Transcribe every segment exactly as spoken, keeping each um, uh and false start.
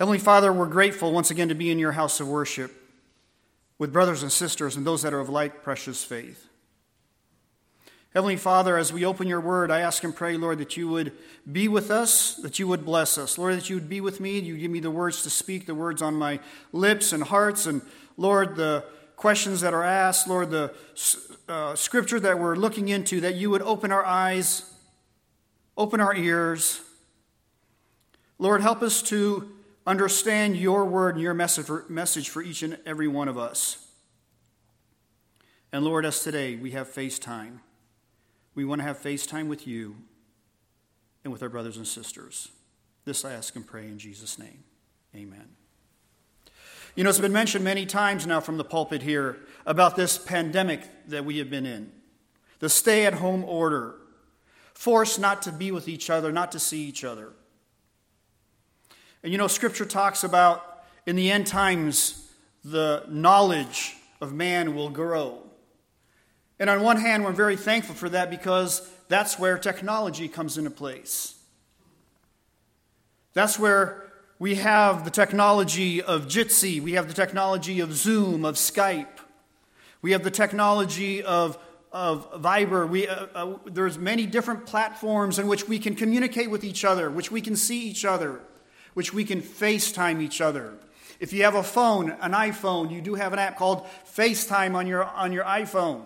Heavenly Father, we're grateful once again to be in your house of worship with brothers and sisters and those that are of like precious faith. Heavenly Father, as we open your word, I ask and pray, Lord, that you would be with us, that you would bless us. Lord, that you would be with me, you give me the words to speak, the words on my lips and hearts, and Lord, the questions that are asked, Lord, the uh, scripture that we're looking into, that you would open our eyes, open our ears. Lord, help us to understand your word and your message for, message for each and every one of us. And Lord, as today we have FaceTime, we want to have FaceTime with you and with our brothers and sisters. This I ask and pray in Jesus' name. Amen. You know, it's been mentioned many times now from the pulpit here about this pandemic that we have been in. The stay-at-home order. Forced not to be with each other, not to see each other. And you know, Scripture talks about in the end times, the knowledge of man will grow. And on one hand, we're very thankful for that because that's where technology comes into place. That's where we have the technology of Jitsi, we have the technology of Zoom, of Skype. We have the technology of, of Viber. We, uh, uh, there's many different platforms in which we can communicate with each other, which we can see each other, which we can FaceTime each other. If you have a phone, an iPhone, you do have an app called FaceTime on your, on your iPhone.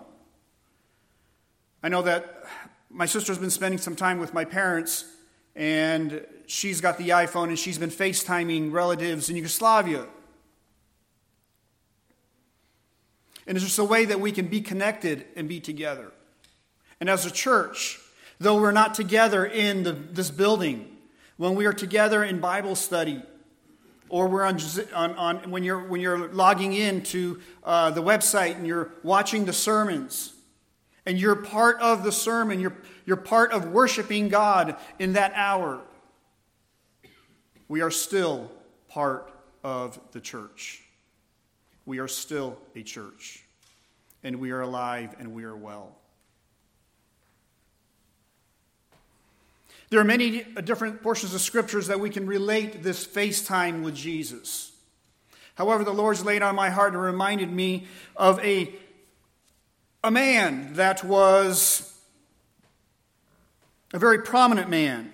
I know that my sister's been spending some time with my parents, and she's got the iPhone, and she's been FaceTiming relatives in Yugoslavia. And it's just a way that we can be connected and be together. And as a church, though we're not together in the, this building, when we are together in Bible study, or we're on, on, on when you're when you're logging into uh, the website and you're watching the sermons, and you're part of the sermon, you're you're part of worshiping God in that hour, we are still part of the church. We are still a church, and we are alive and we are well. There are many different portions of scriptures that we can relate this FaceTime with Jesus. However, the Lord's laid on my heart and reminded me of a, a man that was a very prominent man.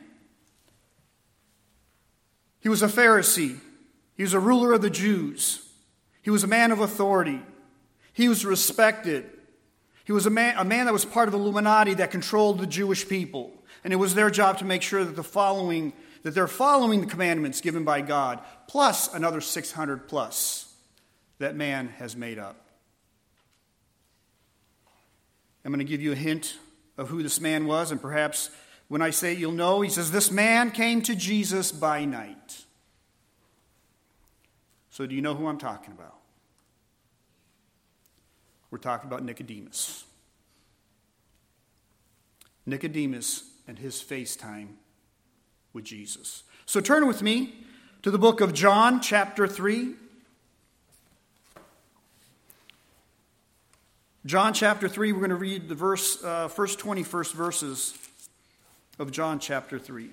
He was a Pharisee. He was a ruler of the Jews. He was a man of authority. He was respected. He was a man, a man that was part of the Illuminati that controlled the Jewish people. And it was their job to make sure that the following, that they're following the commandments given by God, plus another six hundred plus that man has made up. I'm going to give you a hint of who this man was, and perhaps when I say it, you'll know. He says, this man came to Jesus by night. So do you know who I'm talking about? We're talking about Nicodemus. Nicodemus and his FaceTime with Jesus. So turn with me to the book of John, chapter three. John chapter three, we're going to read the verse, uh, first twenty-first verses of John chapter three.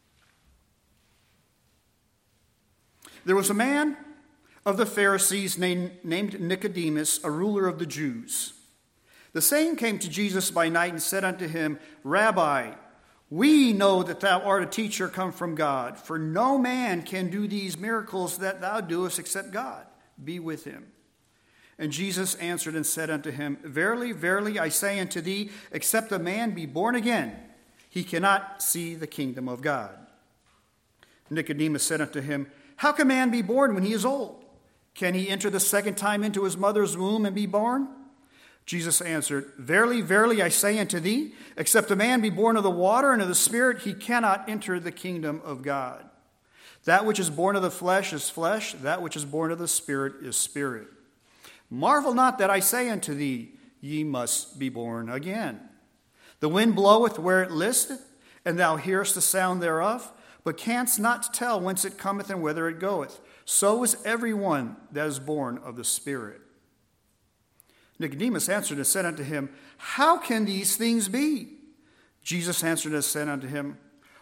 There was a man of the Pharisees named, named Nicodemus, a ruler of the Jews. The same came to Jesus by night and said unto him, Rabbi, we know that thou art a teacher come from God, for no man can do these miracles that thou doest except God be with him. And Jesus answered and said unto him, Verily, verily, I say unto thee, except a man be born again, he cannot see the kingdom of God. Nicodemus said unto him, How can man be born when he is old? Can he enter the second time into his mother's womb and be born? Jesus answered, Verily, verily, I say unto thee, except a man be born of the water and of the Spirit, he cannot enter the kingdom of God. That which is born of the flesh is flesh, that which is born of the Spirit is spirit. Marvel not that I say unto thee, ye must be born again. The wind bloweth where it listeth, and thou hearest the sound thereof, but canst not tell whence it cometh and whither it goeth. So is every one that is born of the Spirit. Nicodemus answered and said unto him, How can these things be? Jesus answered and said unto him,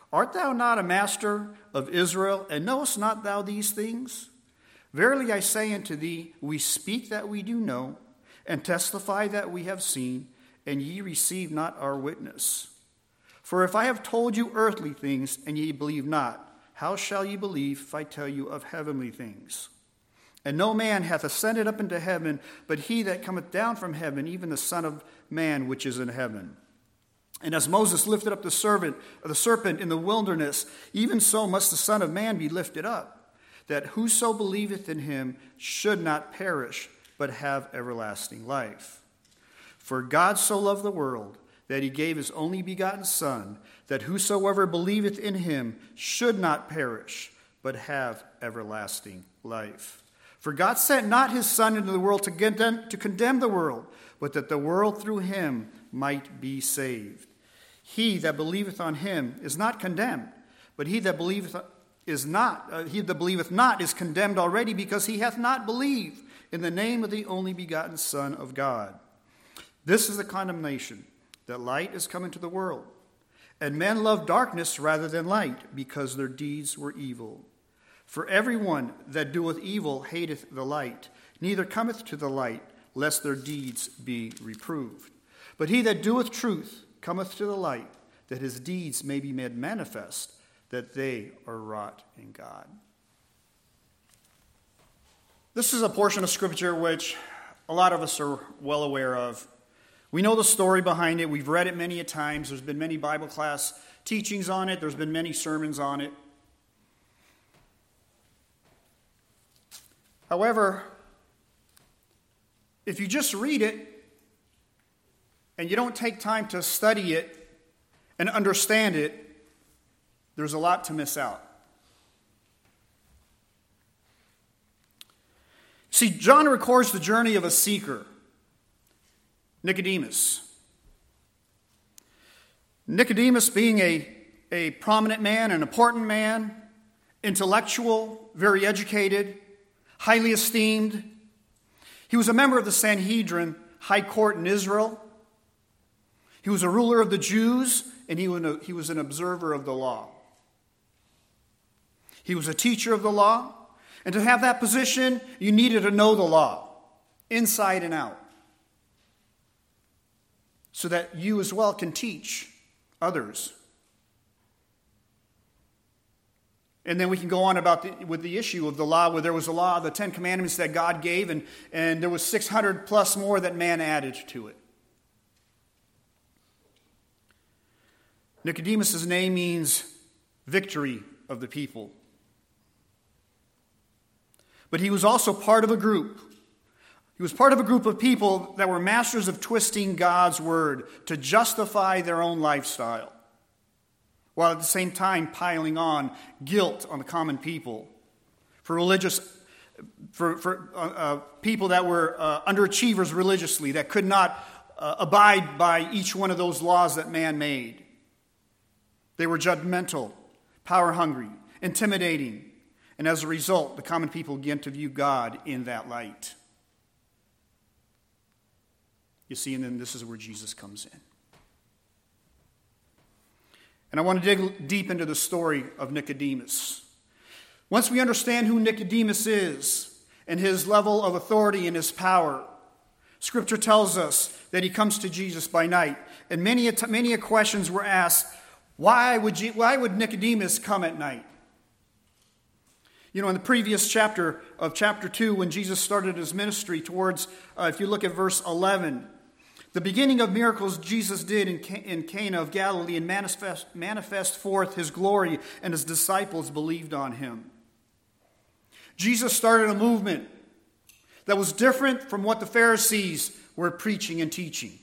Art thou not a master of Israel, and knowest not thou these things? Verily I say unto thee, we speak that we do know, and testify that we have seen, and ye receive not our witness. For if I have told you earthly things, and ye believe not, how shall ye believe if I tell you of heavenly things? And no man hath ascended up into heaven, but he that cometh down from heaven, even the Son of Man which is in heaven. And as Moses lifted up the serpent, the serpent in the wilderness, even so must the Son of Man be lifted up, that whoso believeth in him should not perish, but have everlasting life. For God so loved the world, that he gave his only begotten Son, that whosoever believeth in him should not perish, but have everlasting life. For God sent not his Son into the world to condemn, to condemn the world, but that the world through him might be saved. He that believeth on him is not condemned, but he that believeth is not, uh, he that believeth not is condemned already, because he hath not believed in the name of the only begotten Son of God. This is the condemnation, that light is come into the world, and men love darkness rather than light, because their deeds were evil. For everyone that doeth evil hateth the light, neither cometh to the light, lest their deeds be reproved. But he that doeth truth cometh to the light, that his deeds may be made manifest, that they are wrought in God. This is a portion of Scripture which a lot of us are well aware of. We know the story behind it. We've read it many a times. There's been many Bible class teachings on it. There's been many sermons on it. However, if you just read it and you don't take time to study it and understand it, there's a lot to miss out. See, John records the journey of a seeker, Nicodemus. Nicodemus being a, a prominent man, an important man, intellectual, very educated, highly esteemed. He was a member of the Sanhedrin, high court in Israel. He was a ruler of the Jews, and he was, a, he was an observer of the law. He was a teacher of the law, and to have that position, you needed to know the law, inside and out, so that you as well can teach others. And then we can go on about the, with the issue of the law, where there was a law, the Ten Commandments that God gave, and, and there was six hundred plus more that man added to it. Nicodemus' name means victory of the people. But he was also part of a group. He was part of a group of people that were masters of twisting God's word to justify their own lifestyle, while at the same time piling on guilt on the common people for religious, for, for uh, uh, people that were uh, underachievers religiously, that could not uh, abide by each one of those laws that man made. They were judgmental, power-hungry, intimidating, and as a result, the common people began to view God in that light. You see, and then this is where Jesus comes in. And I want to dig deep into the story of Nicodemus. Once we understand who Nicodemus is and his level of authority and his power, Scripture tells us that he comes to Jesus by night. And many, many questions were asked, why would, you, why would Nicodemus come at night? You know, in the previous chapter of chapter two, when Jesus started his ministry towards, uh, if you look at verse eleven, the beginning of miracles Jesus did in, in Cana of Galilee and manifest, manifest forth his glory, and his disciples believed on him. Jesus started a movement that was different from what the Pharisees were preaching and teaching.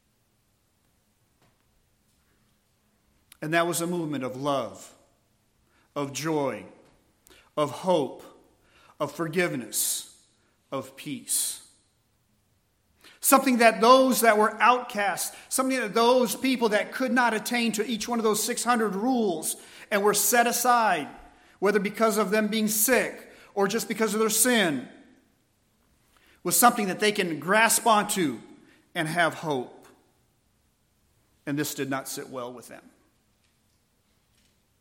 And that was a movement of love, of joy, of hope, of forgiveness, of peace. Something that those that were outcasts, something that those people that could not attain to each one of those six hundred rules and were set aside, whether because of them being sick or just because of their sin, was something that they can grasp onto and have hope. And this did not sit well with them.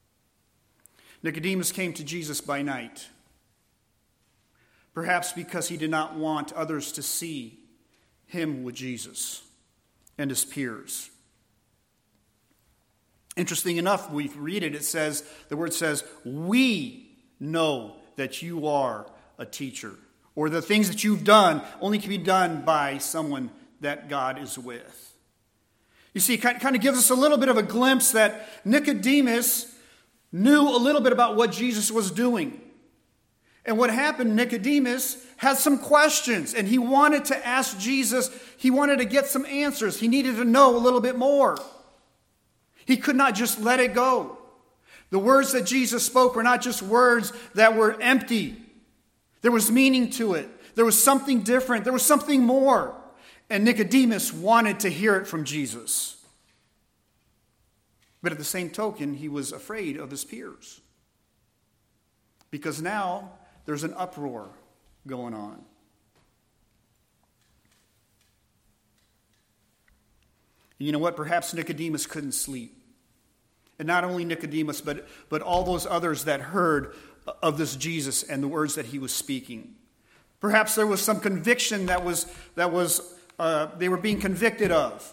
Nicodemus came to Jesus by night, perhaps because he did not want others to see him with Jesus and his peers. Interesting enough, we read it, it says, the word says, we know that you are a teacher, or the things that you've done only can be done by someone that God is with. You see, it kind of gives us a little bit of a glimpse that Nicodemus knew a little bit about what Jesus was doing. And what happened, Nicodemus had some questions, and he wanted to ask Jesus, he wanted to get some answers. He needed to know a little bit more. He could not just let it go. The words that Jesus spoke were not just words that were empty. There was meaning to it. There was something different. There was something more. And Nicodemus wanted to hear it from Jesus. But at the same token, he was afraid of his peers. Because now there's an uproar going on. You know what? Perhaps Nicodemus couldn't sleep. And not only Nicodemus, but, but all those others that heard of this Jesus and the words that he was speaking. Perhaps there was some conviction that was that was uh, they were being convicted of.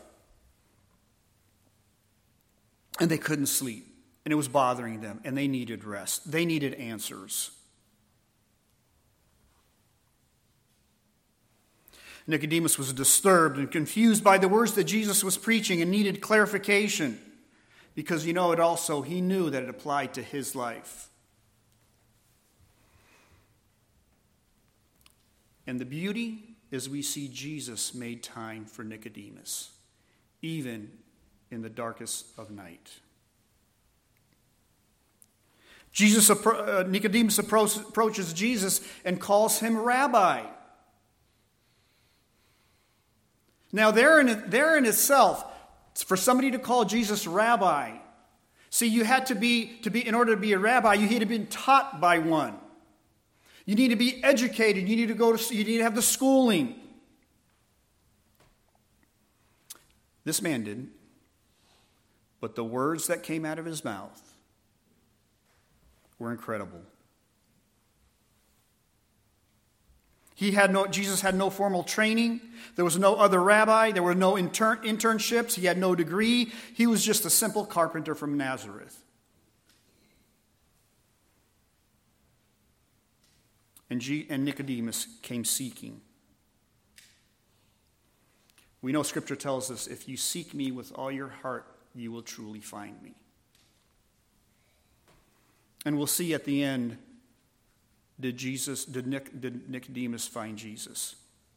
And they couldn't sleep. And it was bothering them. And they needed rest. They needed answers. Nicodemus was disturbed and confused by the words that Jesus was preaching and needed clarification. Because, you know, it also, he knew that it applied to his life. And the beauty is we see Jesus made time for Nicodemus, even in the darkest of night. Jesus, uh, Nicodemus approach, approaches Jesus and calls him Rabbi. Now, there in, there in itself, for somebody to call Jesus Rabbi, see, you had to be, to be, in order to be a rabbi, you had to have been taught by one. You need to be educated. You need to go to, you need to have the schooling. This man didn't. But the words that came out of his mouth were incredible. He had no, Jesus had no formal training. There was no other rabbi. There were no intern, internships. He had no degree. He was just a simple carpenter from Nazareth. And, G, and Nicodemus came seeking. We know Scripture tells us, if you seek me with all your heart, you will truly find me. And we'll see at the end, did Jesus, did, Nic, did Nicodemus find Jesus?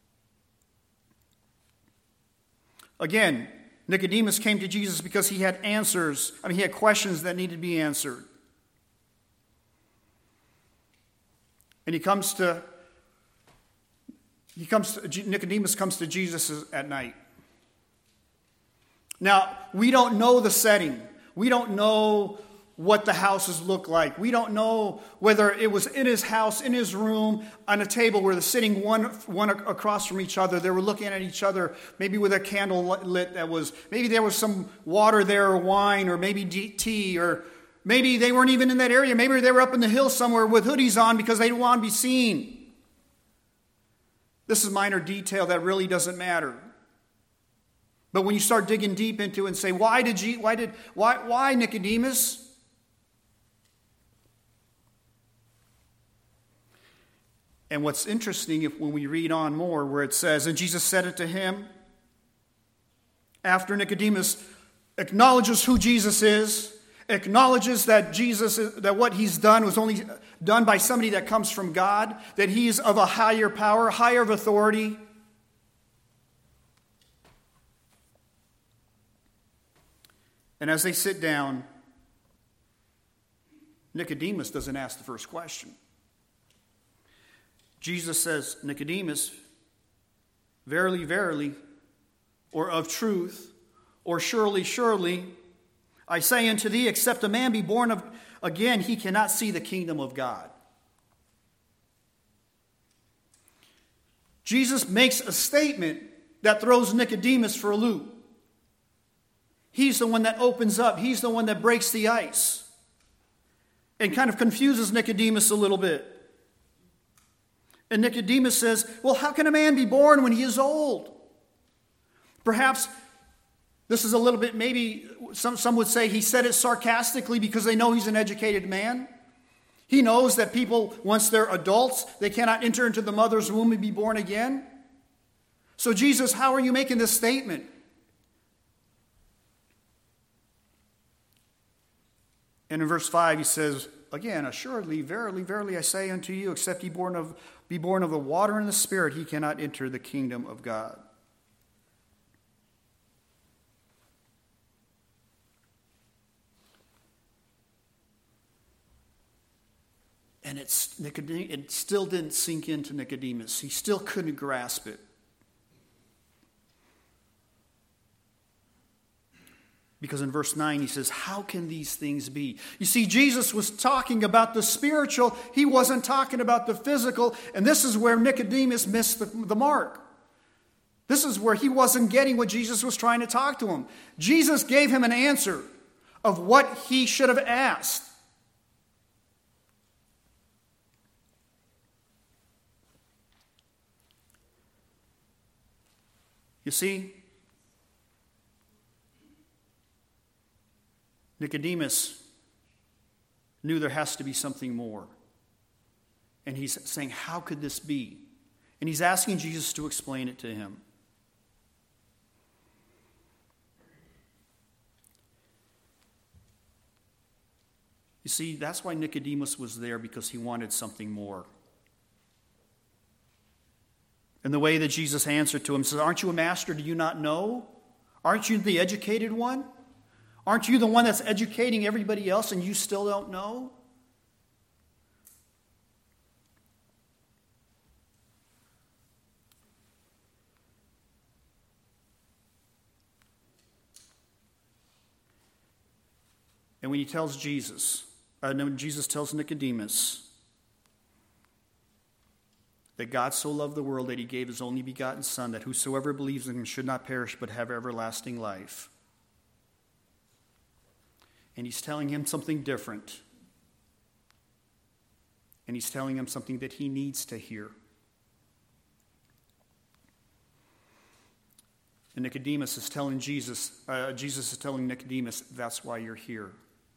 Again, Nicodemus came to Jesus because he had answers. I mean, he had questions that needed to be answered. And he comes to, he comes to, Nicodemus comes to Jesus at night. Now, we don't know the setting. We don't know what the houses look like. We don't know whether it was in his house, in his room, on a table where they're sitting one, one across from each other. They were looking at each other, maybe with a candle lit that was, maybe there was some water there or wine or maybe tea, or maybe they weren't even in that area. Maybe they were up in the hills somewhere with hoodies on because they didn't want to be seen. This is minor detail that really doesn't matter. But when you start digging deep into it and say, why did you, why did, why, why Nicodemus? And what's interesting, if when we read on more, where it says, and Jesus said it to him, after Nicodemus acknowledges who Jesus is, acknowledges that Jesus, that what he's done was only done by somebody that comes from God, that he's of a higher power, higher of authority. And as they sit down, Nicodemus doesn't ask the first question. Jesus says, Nicodemus, verily, verily, or of truth, or surely, surely, I say unto thee, except a man be born of again, he cannot see the kingdom of God. Jesus makes a statement that throws Nicodemus for a loop. He's the one that opens up. He's the one that breaks the ice. and kind of confuses Nicodemus a little bit. And Nicodemus says, well, how can a man be born when he is old? Perhaps this is a little bit, maybe some, some would say he said it sarcastically because they know he's an educated man. He knows that people, once they're adults, they cannot enter into the mother's womb and be born again. So Jesus, how are you making this statement? And in verse five he says, again, assuredly, verily, verily, I say unto you, except ye born of, be born of the water and the Spirit, he cannot enter the kingdom of God. And it's, it still didn't sink into Nicodemus. He still couldn't grasp it. Because in verse nine he says, how can these things be? You see, Jesus was talking about the spiritual. He wasn't talking about the physical. And this is where Nicodemus missed the, the mark. This is where he wasn't getting what Jesus was trying to talk to him. Jesus gave him an answer of what he should have asked. You see, Nicodemus knew there has to be something more. And he's saying, how could this be? And he's asking Jesus to explain it to him. You see, that's why Nicodemus was there, because he wanted something more. And the way that Jesus answered to him says, aren't you a master? Do you not know? Aren't you the educated one? Aren't you the one that's educating everybody else and you still don't know? And when he tells Jesus, uh, no, Jesus tells Nicodemus that God so loved the world that he gave his only begotten Son, that whosoever believes in him should not perish but have everlasting life. And he's telling him something different. And he's telling him something that he needs to hear. And Nicodemus is telling Jesus, uh, Jesus is telling Nicodemus, that's why you're here.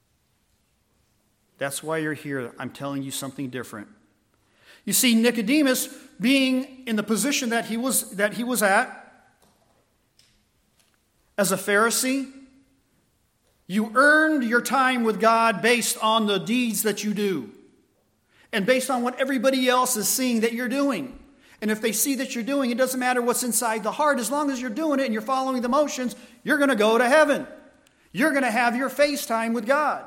That's why you're here. I'm telling you something different. You see, Nicodemus, being in the position that he was, that he was at, as a Pharisee, you earned your time with God based on the deeds that you do and based on what everybody else is seeing that you're doing. And if they see that you're doing, it doesn't matter what's inside the heart. As long as you're doing it and you're following the motions, you're going to go to heaven. You're going to have your face time with God.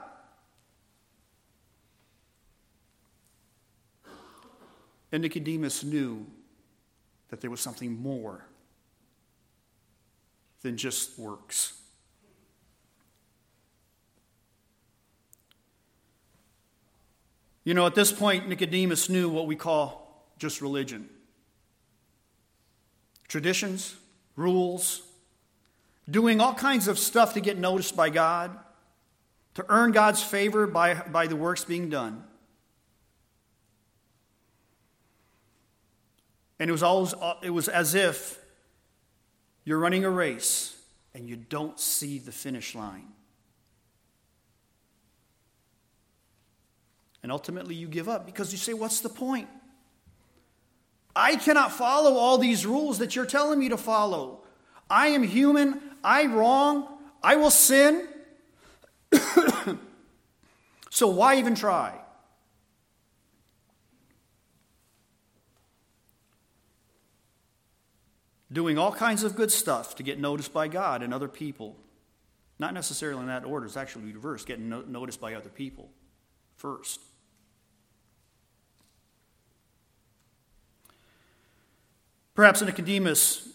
And Nicodemus knew that there was something more than just works. You know, at this point, Nicodemus knew what we call just religion. Traditions, rules, doing all kinds of stuff to get noticed by God, to earn God's favor by, by the works being done. And it was always, it was as if you're running a race and you don't see the finish line. And ultimately you give up because you say, what's the point? I cannot follow all these rules that you're telling me to follow. I am human. I wrong. I will sin. So why even try? Doing all kinds of good stuff to get noticed by God and other people. Not necessarily in that order. It's actually reverse. Getting no- noticed by other people first. Perhaps Nicodemus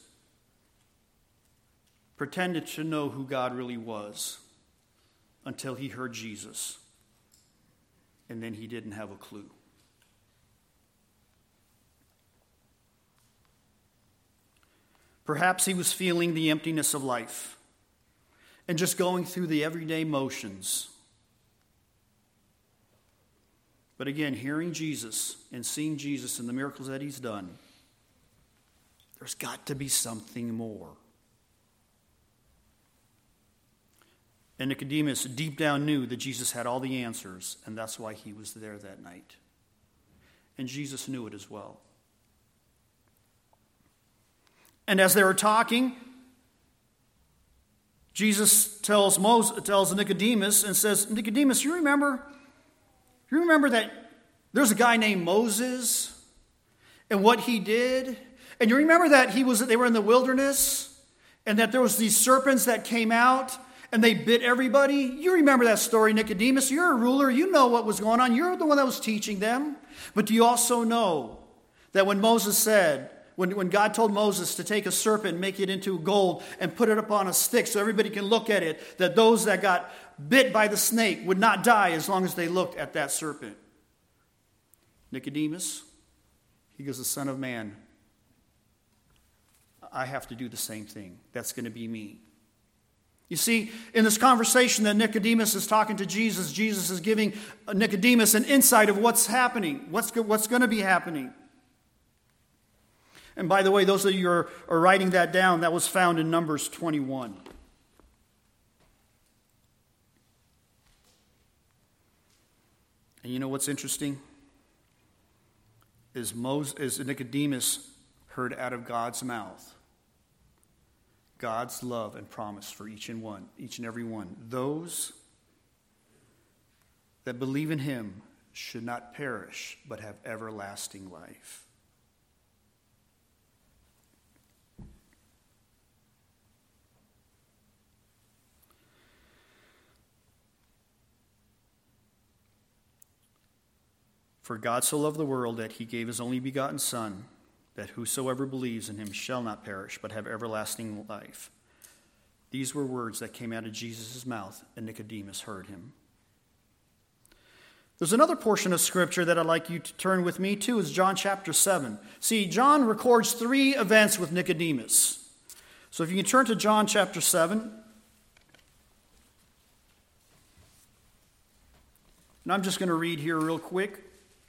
pretended to know who God really was until he heard Jesus. And then he didn't have a clue. Perhaps he was feeling the emptiness of life and just going through the everyday motions. But again, hearing Jesus and seeing Jesus and the miracles that he's done, there's got to be something more. And Nicodemus deep down knew that Jesus had all the answers, and that's why he was there that night. And Jesus knew it as well. And as they were talking, Jesus tells Moses, tells Nicodemus and says, Nicodemus, you remember, you remember that there's a guy named Moses and what he did? And you remember that he was they were in the wilderness and that there was these serpents that came out and they bit everybody? You remember that story, Nicodemus. You're a ruler. You know what was going on. You're the one that was teaching them. But do you also know that when Moses said, when, when God told Moses to take a serpent and make it into gold and put it up on a stick so everybody can look at it, that those that got bit by the snake would not die as long as they looked at that serpent? Nicodemus, he goes, the Son of Man, I have to do the same thing. That's going to be me. You see, in this conversation that Nicodemus is talking to Jesus, Jesus is giving Nicodemus an insight of what's happening, what's, what's going to be happening. And by the way, those of you who are, are writing that down, that was found in Numbers twenty-one. And you know what's interesting? Is, Moses, is Nicodemus heard out of God's mouth God's love and promise for each and one, each and every one. Those that believe in him should not perish, but have everlasting life. For God so loved the world that he gave his only begotten Son, that whosoever believes in him shall not perish, but have everlasting life. These were words that came out of Jesus' mouth, and Nicodemus heard him. There's another portion of Scripture that I'd like you to turn with me to, is John chapter seven. See, John records three events with Nicodemus. So if you can turn to John chapter seven. And I'm just going to read here real quick.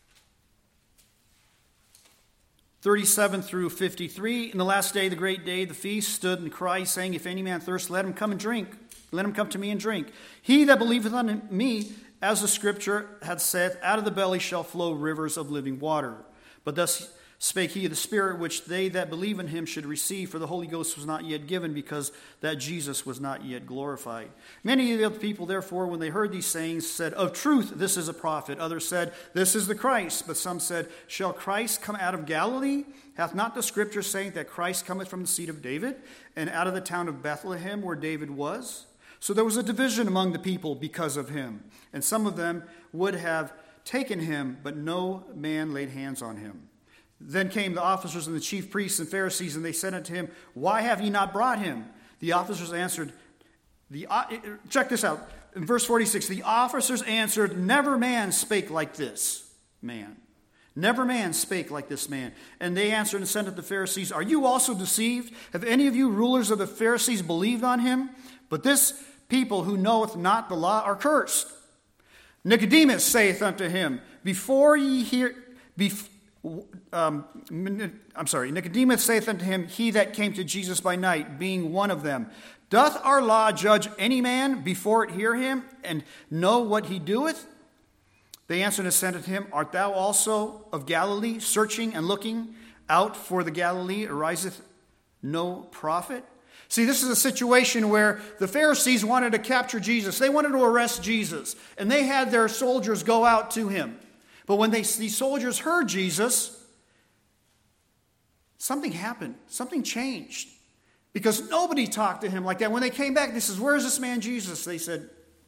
thirty-seven through fifty-three. In the last day, the great day, the feast, stood and cried, saying, If any man thirst, let him come and drink. Let him come to me and drink. He that believeth on me, as the Scripture hath said, out of the belly shall flow rivers of living water. But thus spake he of the Spirit, which they that believe in him should receive, for the Holy Ghost was not yet given, because that Jesus was not yet glorified. Many of the people, therefore, when they heard these sayings, said, Of truth, this is a prophet. Others said, This is the Christ. But some said, Shall Christ come out of Galilee? Hath not the Scripture saying that Christ cometh from the seed of David, and out of the town of Bethlehem, where David was? So there was a division among the people because of him. And some of them would have taken him, but no man laid hands on him. Then came the officers and the chief priests and Pharisees, and they said unto him, Why have ye not brought him? The officers answered, the uh, check this out. In verse forty-six, the officers answered, Never man spake like this man. Never man spake like this man. And they answered and said unto the Pharisees, Are you also deceived? Have any of you rulers of the Pharisees believed on him? But this people who knoweth not the law are cursed. Nicodemus saith unto him, Before ye hear... Bef- Um, I'm sorry, Nicodemus saith unto him, He that came to Jesus by night, being one of them, Doth our law judge any man before it hear him, and know what he doeth? They answered and said unto him, Art thou also of Galilee, searching and looking out for the Galilee, ariseth no prophet? See, this is a situation where the Pharisees wanted to capture Jesus. They wanted to arrest Jesus, and they had their soldiers go out to him. But when they, these soldiers heard Jesus, something happened. Something changed. Because nobody talked to him like that. When they came back, they said, Where is this man Jesus? They said,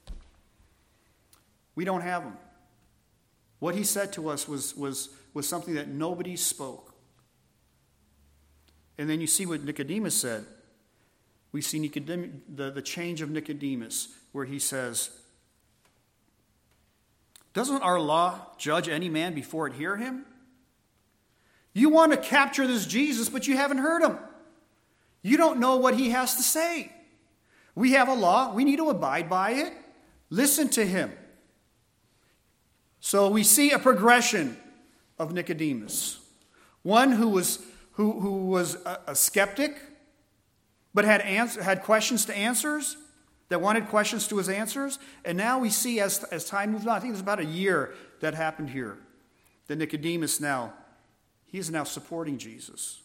We don't have him. What he said to us was, was, was something that nobody spoke. And then you see what Nicodemus said. We see Nicodemus, the, the change of Nicodemus, where he says, Doesn't our law judge any man before it hear him? You want to capture this Jesus, but you haven't heard him. You don't know what he has to say. We have a law. We need to abide by it. Listen to him. So we see a progression of Nicodemus. One who was, who, who was a, a skeptic, but had, answer, had questions to answers, that wanted questions to his answers. And now we see as, as time moved on, I think it was about a year that happened here, that Nicodemus now, he is now supporting Jesus.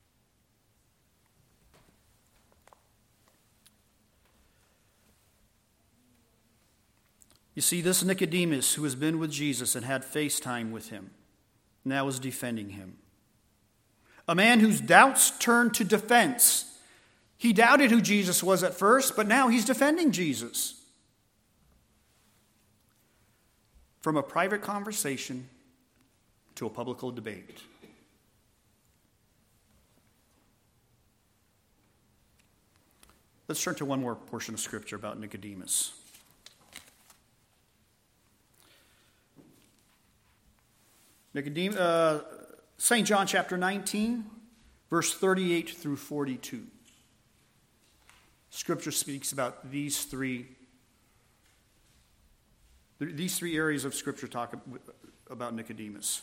You see, this Nicodemus who has been with Jesus and had FaceTime with him now is defending him. A man whose doubts turned to defense. He doubted who Jesus was at first, but now he's defending Jesus. From a private conversation to a public debate. Let's turn to one more portion of Scripture about Nicodemus. Nicodemus, uh, Saint John chapter nineteen, verse thirty-eight through forty-two. Scripture speaks about these three, these three areas of Scripture talk about Nicodemus.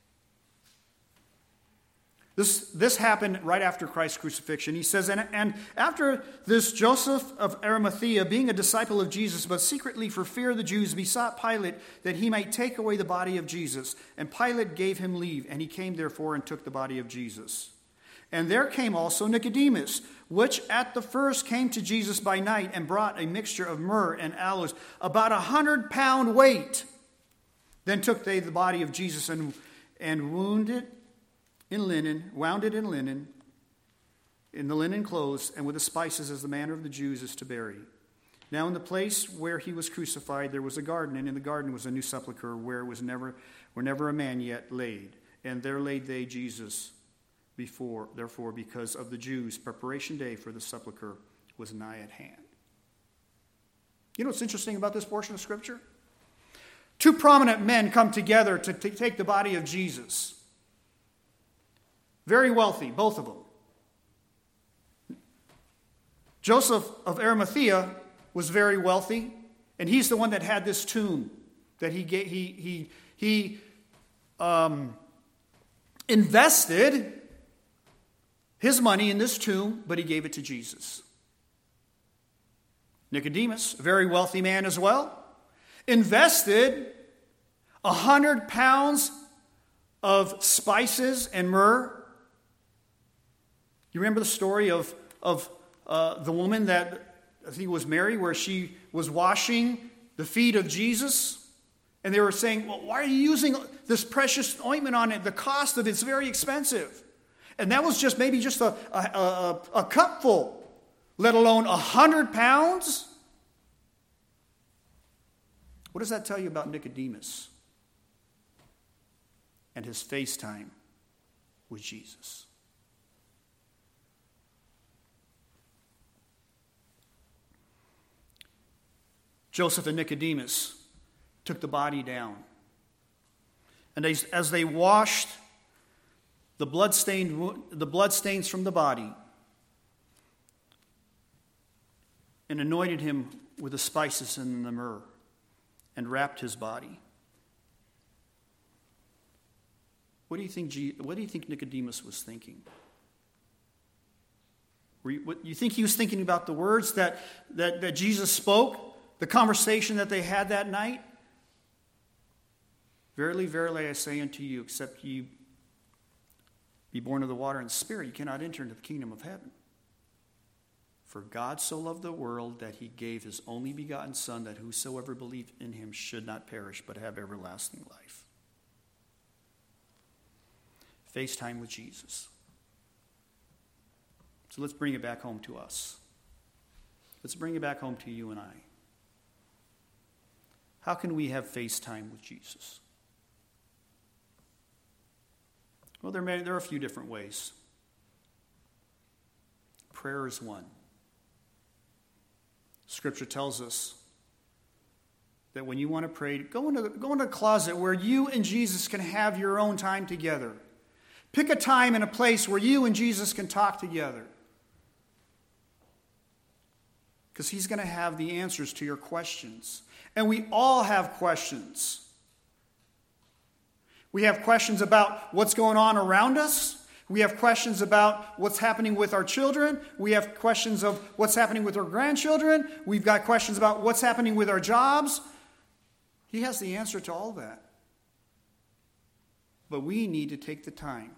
This, this happened right after Christ's crucifixion. He says, and, and after this, Joseph of Arimathea, being a disciple of Jesus, but secretly for fear of the Jews, besought Pilate that he might take away the body of Jesus. And Pilate gave him leave, and he came therefore and took the body of Jesus. And there came also Nicodemus, which at the first came to Jesus by night, and brought a mixture of myrrh and aloes, about a hundred pound weight. Then took they the body of Jesus and, and wounded in linen, wound it in linen, in the linen clothes, and with the spices as the manner of the Jews is to bury. Now in the place where he was crucified there was a garden, and in the garden was a new sepulchre where was never, where never a man yet laid. And there laid they Jesus before, therefore, because of the Jews, preparation day for the sepulchre was nigh at hand. You know what's interesting about this portion of Scripture? Two prominent men come together to t- take the body of Jesus. Very wealthy, both of them. Joseph of Arimathea was very wealthy, and he's the one that had this tomb that he gave, he he he um, invested his money in this tomb, but he gave it to Jesus. Nicodemus, a very wealthy man as well, invested a hundred pounds of spices and myrrh. You remember the story of, of uh, the woman that I think was Mary, where she was washing the feet of Jesus? And they were saying, well, why are you using this precious ointment on it? The cost of it's very expensive. And that was just maybe just a, a, a, a cupful, let alone a hundred pounds. What does that tell you about Nicodemus and his FaceTime with Jesus? Joseph and Nicodemus took the body down. And as, as they washed the bloodstained, the bloodstains from the body and anointed him with the spices and the myrrh and wrapped his body. What do you think, what do you think Nicodemus was thinking? Were you, what, you think he was thinking about the words that, that, that Jesus spoke? The conversation that they had that night? Verily, verily, I say unto you, except ye be born of the water and the Spirit, you cannot enter into the kingdom of heaven. For God so loved the world that he gave his only begotten Son, that whosoever believed in him should not perish, but have everlasting life. FaceTime with Jesus. So let's bring it back home to us. Let's bring it back home to you and I. How can we have FaceTime with Jesus? Well, there, may, there are a few different ways. Prayer is one. Scripture tells us that when you want to pray, go into, go into a closet where you and Jesus can have your own time together. Pick a time and a place where you and Jesus can talk together. Because he's going to have the answers to your questions. And we all have questions. We have questions about what's going on around us. We have questions about what's happening with our children. We have questions of what's happening with our grandchildren. We've got questions about what's happening with our jobs. He has the answer to all that. But we need to take the time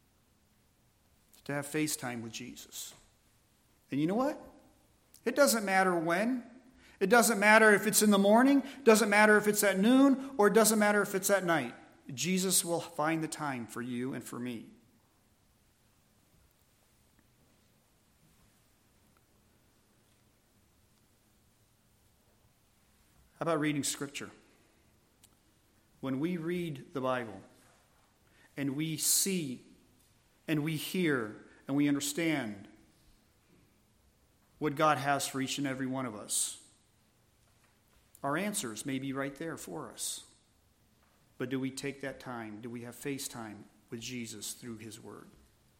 to have FaceTime with Jesus. And you know what? It doesn't matter when. It doesn't matter if it's in the morning. It doesn't matter if it's at noon. Or it doesn't matter if it's at night. Jesus will find the time for you and for me. How about reading Scripture? When we read the Bible and we see and we hear and we understand what God has for each and every one of us, our answers may be right there for us. But do we take that time? Do we have FaceTime with Jesus through His Word?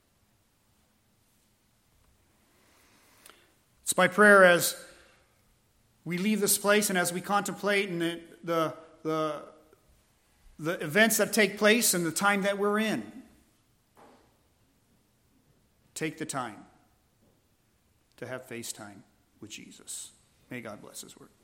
It's my prayer as we leave this place and as we contemplate in the, the, the, the events that take place and the time that we're in, take the time to have FaceTime with Jesus. May God bless His Word.